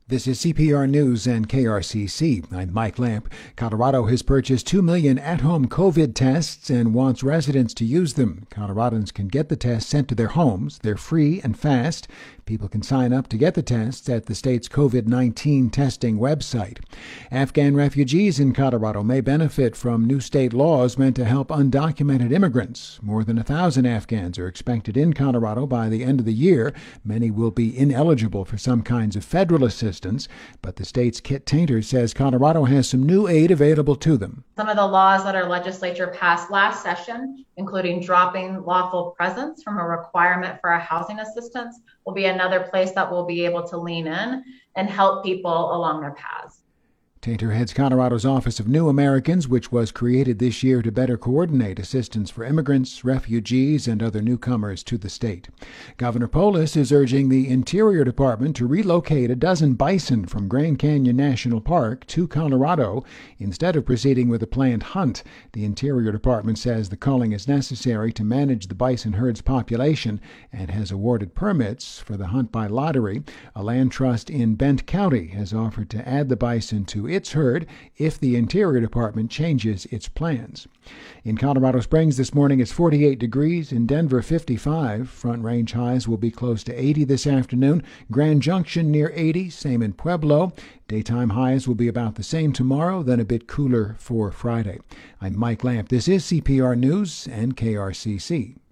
This is CPR News and KRCC. I'm Mike Lamp. Colorado has purchased 2 million at-home COVID tests and wants residents to use them. Coloradans can get the tests sent to their homes. They're free and fast. People can sign up to get the tests at the state's COVID-19 testing website. Afghan refugees in Colorado may benefit from new state laws meant to help undocumented immigrants. More than 1,000 Afghans are expected in Colorado by the end of the year. Many will be ineligible for some kinds of federal assistance, but the state's Kit Tainter says Colorado has some new aid available to them. Some of the laws that our legislature passed last session, including dropping lawful presence from a requirement for a housing assistance, will be another place that we'll be able to lean in and help people along their paths. Tainter heads Colorado's Office of New Americans, which was created this year to better coordinate assistance for immigrants, refugees, and other newcomers to the state. Governor Polis is urging the Interior Department to relocate a dozen bison from Grand Canyon National Park to Colorado instead of proceeding with a planned hunt. The Interior Department says the culling is necessary to manage the bison herd's population and has awarded permits for the hunt by lottery. A land trust in Bent County has offered to add the bison to its herd if the Interior Department changes its plans. In Colorado Springs this morning it's 48 degrees. In Denver, 55. Front Range highs will be close to 80 this afternoon. Grand Junction near 80. Same in Pueblo. Daytime highs will be about the same tomorrow, then a bit cooler for Friday. I'm Mike Lamp. This is CPR News and KRCC.